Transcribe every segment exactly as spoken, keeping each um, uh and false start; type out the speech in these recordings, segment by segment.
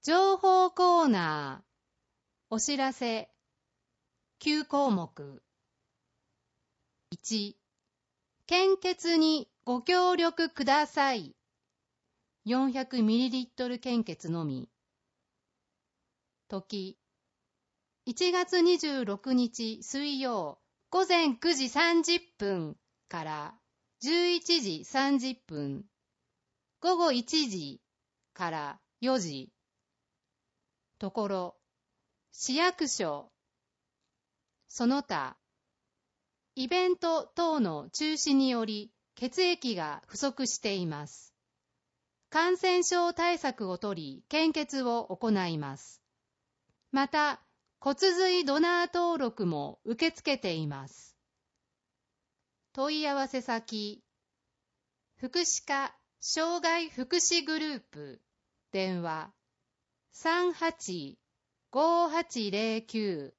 情報コーナー、お知らせ、きゅう項目。いち、献血にご協力ください。よんひゃくミリリットル 献血のみ。時、いちがつにじゅうろくにち水曜午前くじさんじゅっぷんからじゅういちじさんじゅっぷん、午後いちじからよじ。ところ、市役所、その他、イベント等の中止により血液が不足しています。感染症対策を取り、献血を行います。また、骨髄ドナー登録も受け付けています。問い合わせ先、福祉課障害福祉グループ、電話 さんはちごーはちぜろきゅ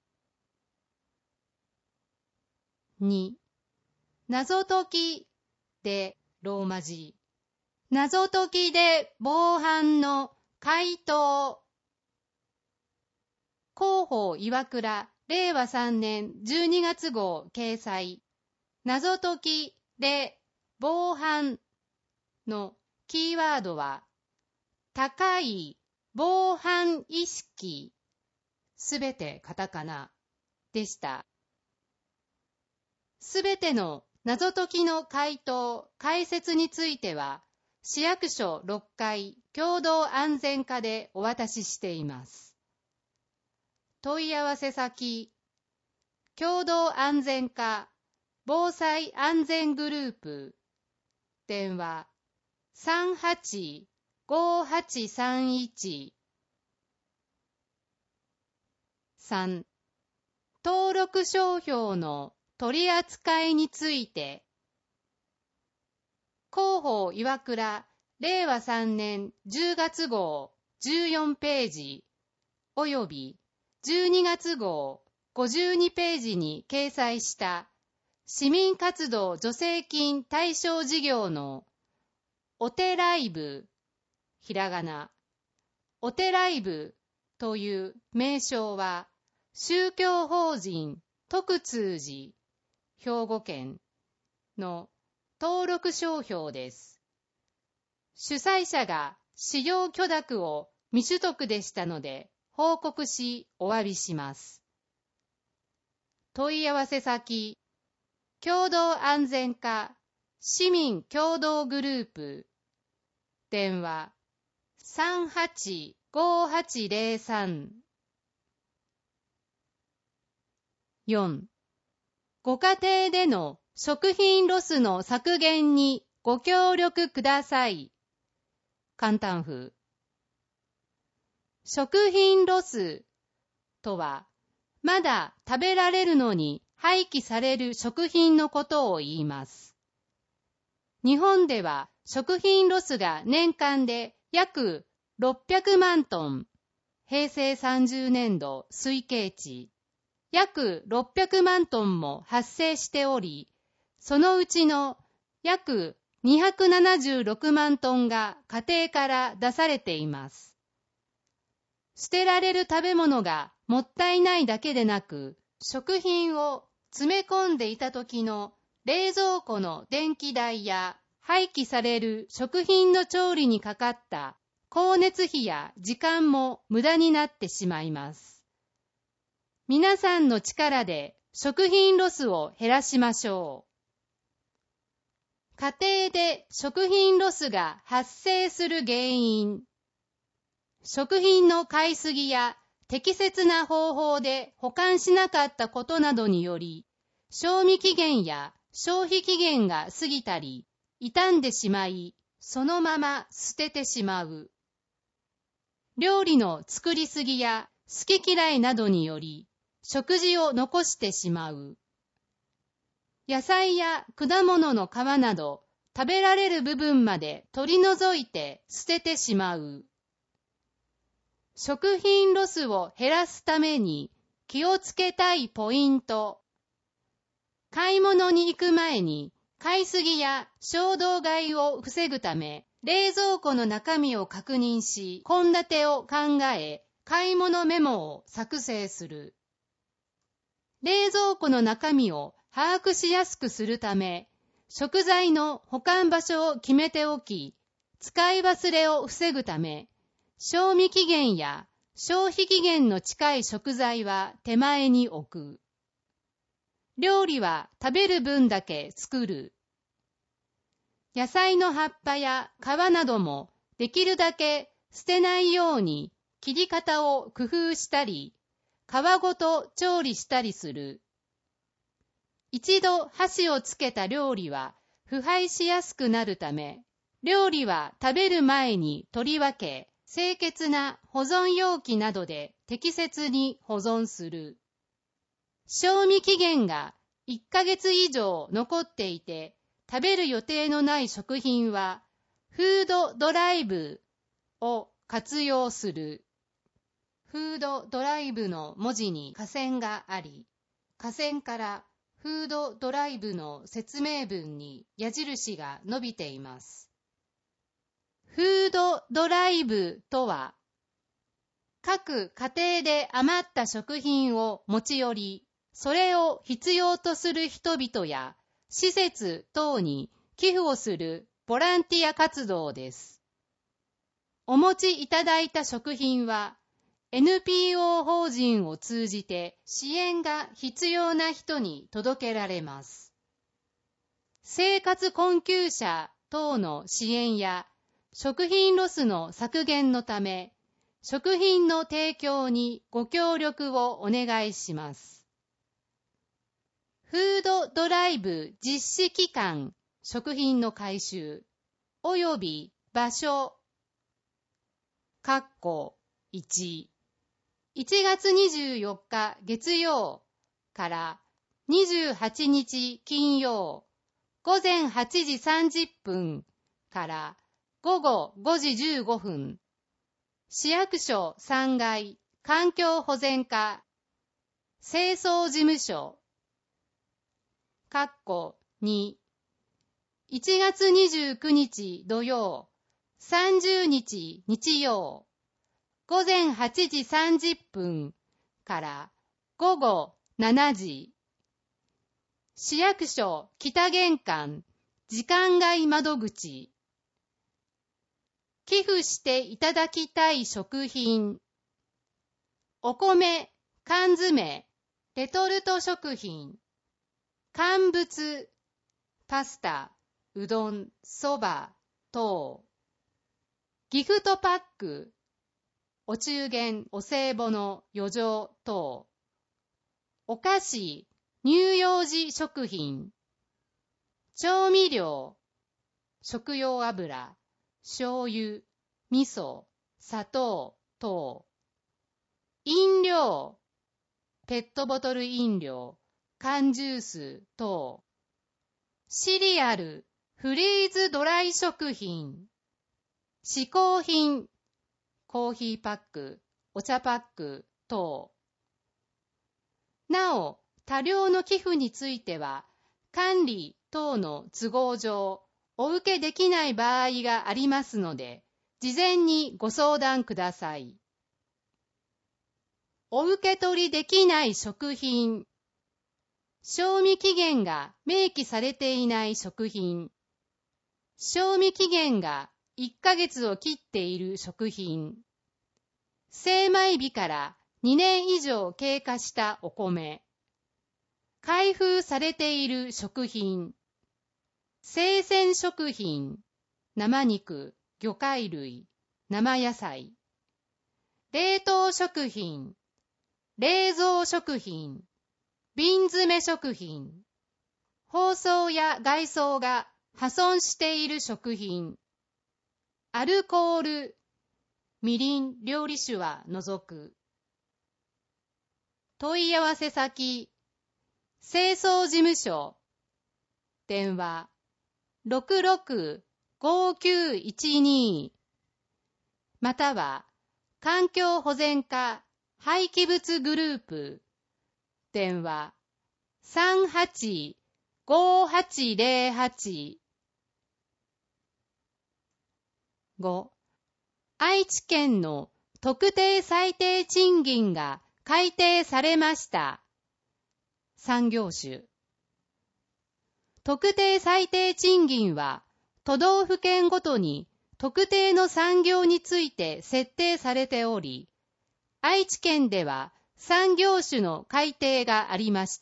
う。に、謎解きでローマ字。謎解きで防犯の回答。広報岩倉れいわさんねんじゅうにがつ号掲載。謎解きで防犯のキーワードは高い防犯意識、すべてカタカナでした。すべての謎解きの回答、解説については、市役所ろっかい共同安全課でお渡ししています。問い合わせ先、共同安全課防災安全グループ、電話 さんはちごーはちさんいち。さん、登録商標の取り扱いについて、広報岩倉れいわさんねんじゅうがつ号じゅうよんページおよびじゅうにがつ号ごじゅうにページに掲載した市民活動助成金対象事業のおてライブ、ひらがな、おてライブという名称は宗教法人徳通寺兵庫県の登録商標です。主催者が使用許諾を未取得でしたので報告しお詫びします。問い合わせ先、共同安全課市民共同グループ、電話 さんはちごーはちぜろさん。よん、ご家庭での食品ロスの削減にご協力ください。簡単風。食品ロスとは、まだ食べられるのに廃棄される食品のことを言います。日本では食品ロスが年間で約ろっぴゃくまんトン、へいせいさんじゅうねんど推計値、約ろっぴゃくまんトンも発生しており、そのうちの約にひゃくななじゅうろくまんトンが家庭から出されています。捨てられる食べ物がもったいないだけでなく、食品を詰め込んでいた時の冷蔵庫の電気代や廃棄される食品の調理にかかった光熱費や時間も無駄になってしまいます。皆さんの力で食品ロスを減らしましょう。家庭で食品ロスが発生する原因。食品の買いすぎや適切な方法で保管しなかったことなどにより、賞味期限や消費期限が過ぎたり、傷んでしまい、そのまま捨ててしまう。料理の作りすぎや好き嫌いなどにより、食事を残してしまう。野菜や果物の皮など食べられる部分まで取り除いて捨ててしまう。食品ロスを減らすために気をつけたいポイント。買い物に行く前に買いすぎや衝動買いを防ぐため、 冷蔵庫の中身を確認し、献立を考え、買い物メモを作成する。冷蔵庫の中身を把握しやすくするため、食材の保管場所を決めておき、使い忘れを防ぐため、賞味期限や消費期限の近い食材は手前に置く。料理は食べる分だけ作る。野菜の葉っぱや皮などもできるだけ捨てないように切り方を工夫したり、皮ごと調理したりする。一度箸をつけた料理は腐敗しやすくなるため、料理は食べる前に取り分け、清潔な保存容器などで適切に保存する。賞味期限がいっかげつ以上残っていて、食べる予定のない食品は、フードドライブを活用する。フードドライブの文字に下線があり、下線からフードドライブの説明文に矢印が伸びています。フードドライブとは、各家庭で余った食品を持ち寄り、それを必要とする人々や施設等に寄付をするボランティア活動です。お持ちいただいた食品は、エヌピーオー 法人を通じて支援が必要な人に届けられます。生活困窮者等の支援や食品ロスの削減のため、食品の提供にご協力をお願いします。フードドライブ実施期間、食品の回収、および場所、括弧いち、いちがつにじゅうよっか月曜からにじゅうはちにち金曜、午前はちじさんじゅっぷんから午後ごじじゅうごふん、市役所さんがい環境保全課清掃事務所、括弧に、いちがつにじゅうくにち土曜、さんじゅうにち日曜、午前はちじさんじゅっぷんから午後しちじ、市役所北玄関時間外窓口、寄付していただきたい食品、お米、缶詰、レトルト食品、乾物、パスタ、うどん、そば等、ギフトパック、お中元、お歳暮の余剰等、お菓子、乳幼児食品、調味料、食用油、醤油、味噌、砂糖等、飲料、ペットボトル飲料、缶ジュース等、シリアル、フリーズドライ食品、嗜好品、コーヒーパック、お茶パック等。なお、多量の寄付については、管理等の都合上、お受けできない場合がありますので、事前にご相談ください。お受け取りできない食品、賞味期限が明記されていない食品、賞味期限がいっかげつを切っている食品、精米日からにねん以上経過したお米、開封されている食品、生鮮食品、生肉、魚介類、生野菜、冷凍食品、冷蔵食品、瓶詰め食品、包装や外装が破損している食品、アルコール、みりん料理酒は除く。問い合わせ先、清掃事務所、電話 ろくろく ごきゅういちに または環境保全課廃棄物グループ、電話 さんはち ごはちぜろはちご、愛知県の特定最低賃金が改定されました。さん業種。特定最低賃金は都道府県ごとに特定の産業について設定されており、愛知県ではさん業種の改定がありました。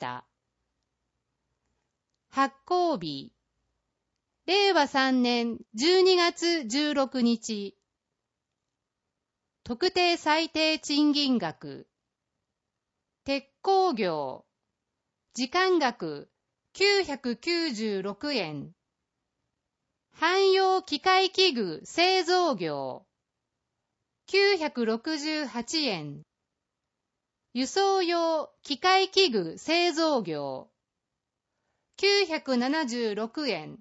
発行日、れいわさんねんじゅうにがつじゅうろくにち。特定最低賃金額、鉄鋼業、時間額きゅうひゃくきゅうじゅうろくえん、汎用機械器具製造業、きゅうひゃくろくじゅうはちえん、輸送用機械器具製造業、きゅうひゃくななじゅうろくえん。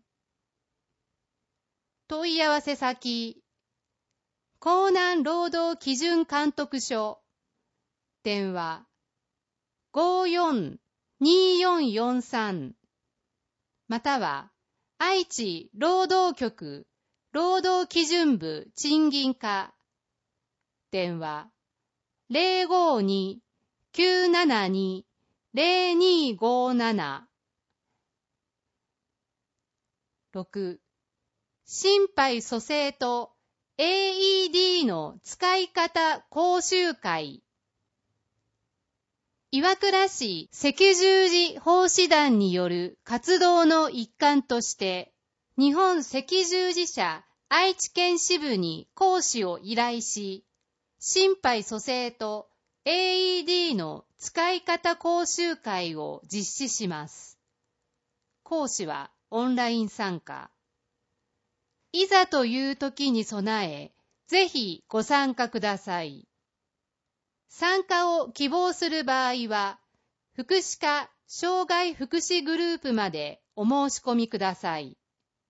問い合わせ先、江南労働基準監督署、電話 ごーよんにーよんよんさん または愛知労働局労働基準部賃金課、電話 ゼロごーにーきゅうななにーゼロにーごーなな。ろく、心肺蘇生と エーイーディー の使い方講習会。岩倉市赤十字奉仕団による活動の一環として、日本赤十字社愛知県支部に講師を依頼し、心肺蘇生と エーイーディー の使い方講習会を実施します。講師はオンライン参加。いざという時に備え、ぜひご参加ください。参加を希望する場合は、福祉課障害福祉グループまでお申し込みください。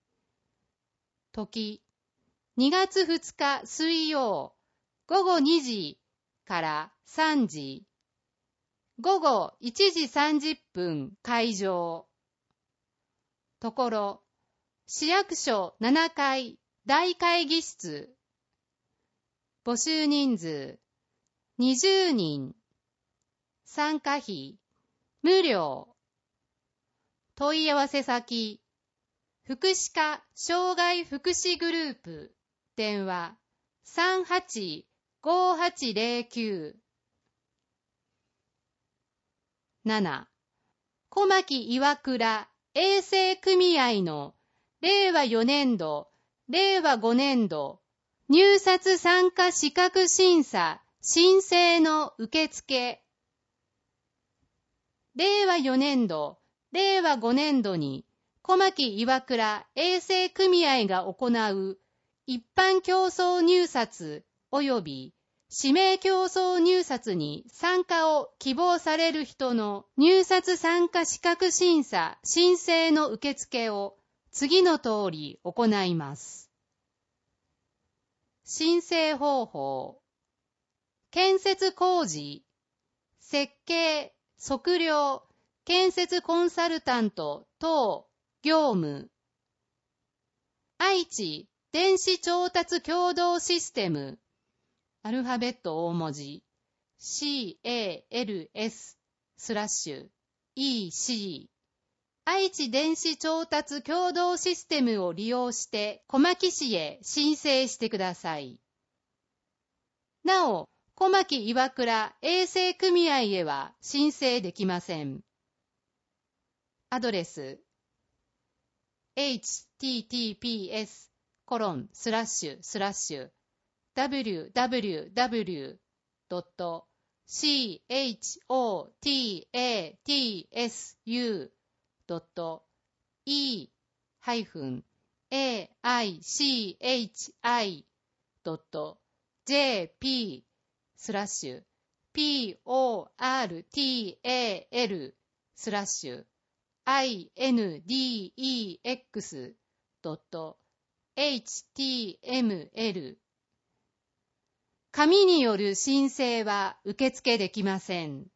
時、にがつふつか水曜、ごごにじからさんじ、ごごいちじさんじゅっぷん会場。ところ、市役所ななかい大会議室。募集人数にじゅうにん。参加費無料。問い合わせ先、福祉課障害福祉グループ、電話 さんはちごはちゼロきゅう。なな、小牧岩倉衛生組合のれいわよねんど、れいわごねんど入札参加資格審査申請の受付。れいわよねんど、れいわごねんどに小牧岩倉衛生組合が行う一般競争入札及び指名競争入札に参加を希望される人の入札参加資格審査申請の受付を次の通り行います。申請方法、建設工事、設計、測量、建設コンサルタント等業務、愛知電子調達共同システム、アルファベット大文字 シーエーエルエス スラッシュ イーシー 愛知電子調達共同システムを利用して小牧市へ申請してください。なお、小牧岩倉衛生組合へは申請できません。アドレス エイチティーティーピーエスコロンスラッシュスラッシュダブリューダブリューダブリュードットシーエイチオーティーエーティーエスユードットイーハイフンエーアイシーエイチアイドットジェーピースラッシュピーオーアールティーエーエルスラッシュアイエヌディーイーエックスドットエイチティーエムエル。紙による申請は受付できません。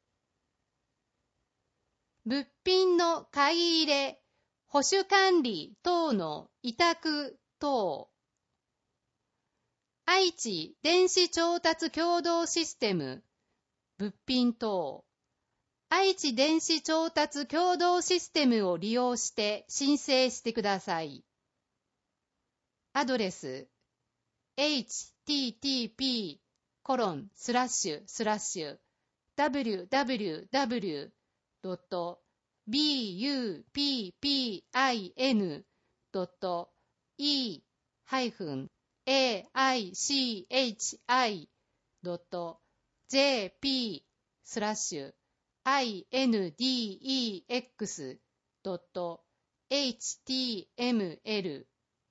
物品の買い入れ、保守管理等の委託等。 愛知電子調達共同システム物品等愛知電子調達共同システムを利用して申請してください。アドレス エイチティーティーピーコロンスラッシュスラッシュダブリューダブリューダブリュードットビーユーピーピーアイエヌドットイーハイフンエーアイシーエイチアイドットジェーピースラッシュアイエヌディーイーエックスドットエイチティーエムエル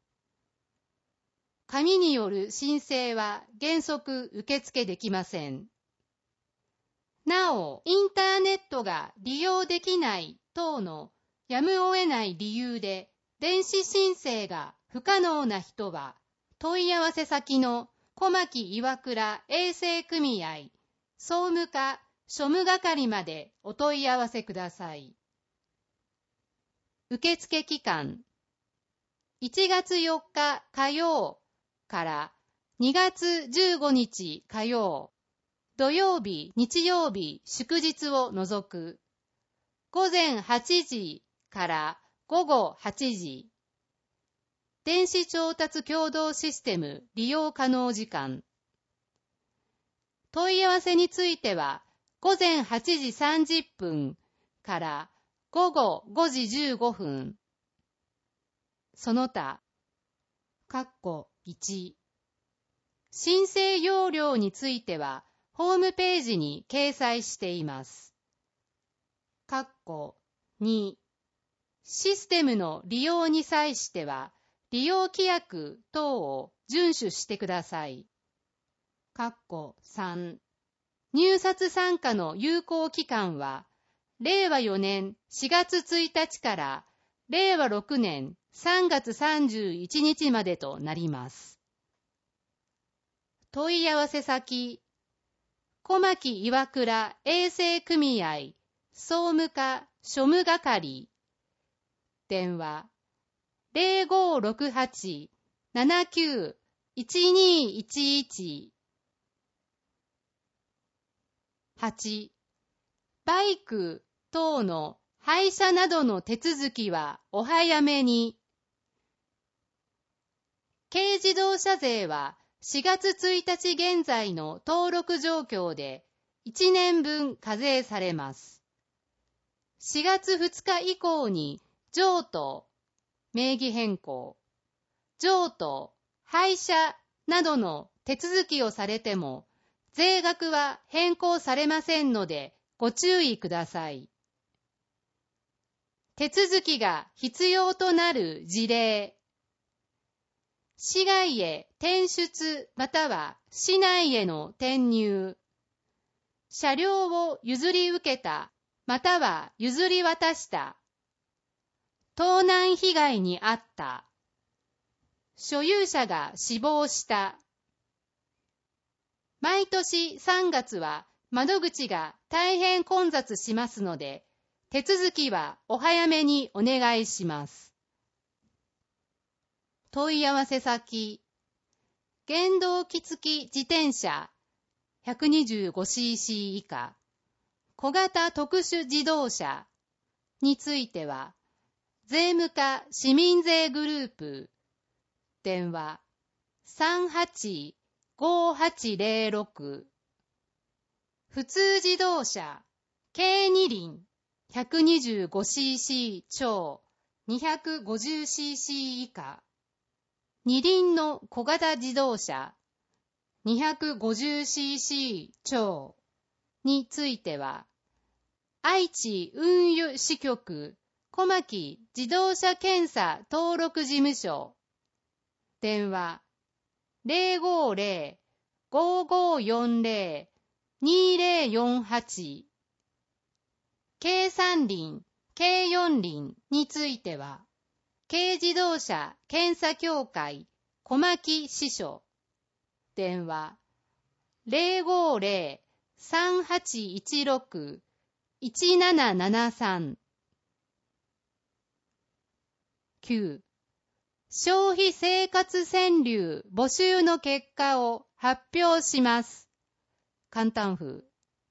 紙による申請は原則受付できません。なお、インターネットが利用できない等のやむを得ない理由で電子申請が不可能な人は、問い合わせ先の小牧岩倉衛生組合総務課庶務係までお問い合わせください。受付期間いちがつよっか火曜からにがつじゅうごにち火曜、土曜日、日曜日、祝日を除く、ごぜんはちじからごごはちじ、電子調達共同システム利用可能時間。問い合わせについては、ごぜんはちじさんじゅっぷんからごごごじじゅうごふん。その他、括弧いち。申請要領については、ホームページに掲載しています。括弧に。システムの利用に際しては、利用規約等を遵守してください。括弧さん。入札参加の有効期間は、れいわよねんしがつついたちかられいわろくねんさんがつさんじゅういちにちまでとなります。問い合わせ先、小牧岩倉衛生組合総務課庶務係、電話 ゼロごろくはち ななきゅう いちにいちいち はち. バイク等の廃車などの手続きはお早めに。軽自動車税はしがつついたち現在の登録状況でいちねんぶん課税されます。しがつふつか以降に譲渡、名義変更、譲渡、廃車などの手続きをされても税額は変更されませんのでご注意ください。手続きが必要となる事例、市外へ転出または市内への転入、車両を譲り受けたまたは譲り渡した、盗難被害に遭った、所有者が死亡した。毎年さんがつは窓口が大変混雑しますので、手続きはお早めにお願いします。問い合わせ先、原動機付き自転車 ひゃくにじゅうごシーシー 以下、小型特殊自動車については、税務課市民税グループ、電話 さんはちごはちゼロろく、普通自動車軽二輪 ひゃくにじゅうごシーシー 超 にひゃくごじゅうシーシー 以下、二輪の小型自動車 にひゃくごじゅうシーシー 超については、愛知運輸支局小牧自動車検査登録事務所、電話 ゼロごゼロ ごごよんゼロ にゼロよんはち、軽三輪、軽四輪については、軽自動車検査協会小牧支所、電話 ゼロごゼロ さんはちいちろく いちななななさん。きゅう. 消費生活川柳募集の結果を発表します。簡単風。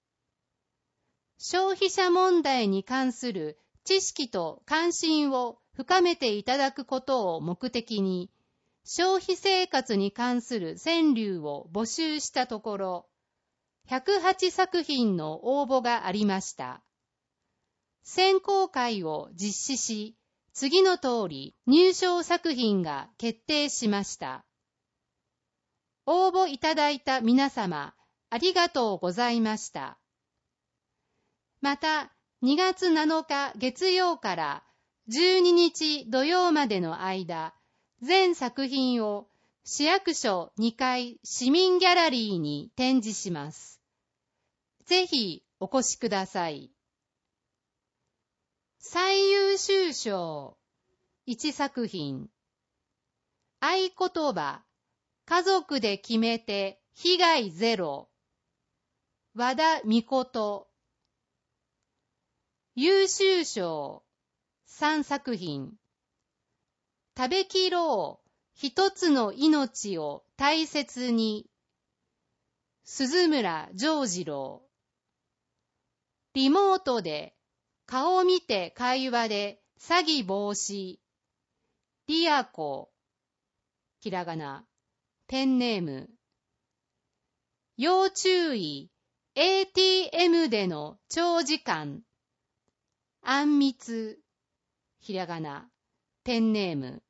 消費者問題に関する知識と関心を深めていただくことを目的に、消費生活に関する川柳を募集したところ、ひゃくはちさく品の応募がありました。選考会を実施し、次の通り入賞作品が決定しました。応募いただいた皆様、ありがとうございました。また、にがつなのか月曜からじゅうににち土曜までの間、全作品を市役所にかい市民ギャラリーに展示します。ぜひお越しください。最優秀賞いちさく品。合言葉、家族で決めて被害ゼロ。和田美琴。優秀賞さんさく品。食べきろう一つの命を大切に。鈴村丈次郎。リモートで顔見て会話で詐欺防止。リアコ。ひらがな。ペンネーム。要注意 エーティーエム での長時間。あんみつ。ひらがな。ペンネーム。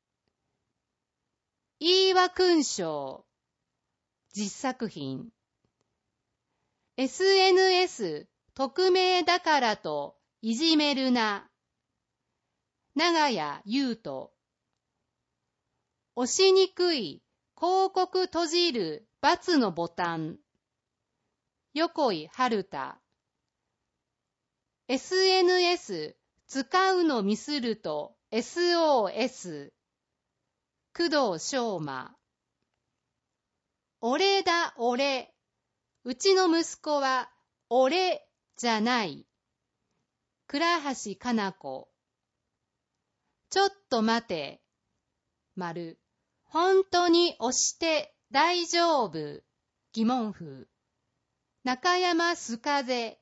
飯和勲章。実作品。エスエヌエス 匿名だからといじめるな。長谷優斗。押しにくい広告閉じる×のボタン。横井春太。エスエヌエス 使うのミスると エスオーエス。工藤翔馬。俺だ俺。うちの息子は俺じゃない。倉橋かな子。ちょっと待て。丸。本当に押して大丈夫。疑問符。中山すかぜ。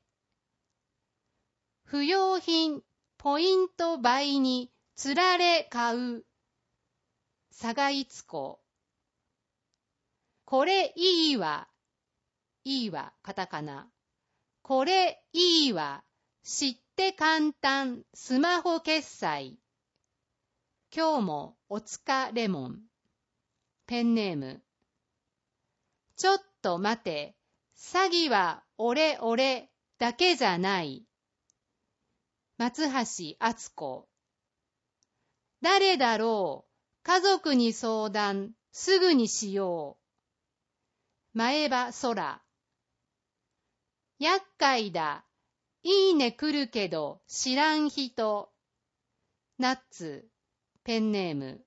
不用品、ポイント倍につられ買う。佐賀いつ子。これいいわ。いいわ、カタカナ。これいいわ。知って簡単、スマホ決済。今日もおつかレモン。ペンネーム。ちょっと待て。詐欺は俺俺だけじゃない。松橋敦子。誰だろう。家族に相談、すぐにしよう。前歯空。厄介だ。いいね来るけど知らん人。ナッツ。ペンネーム。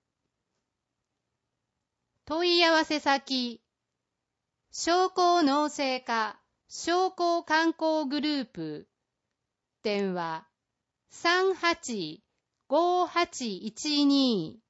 問い合わせ先。商工農政課商工観光グループ。電話。さんはちごはちいちに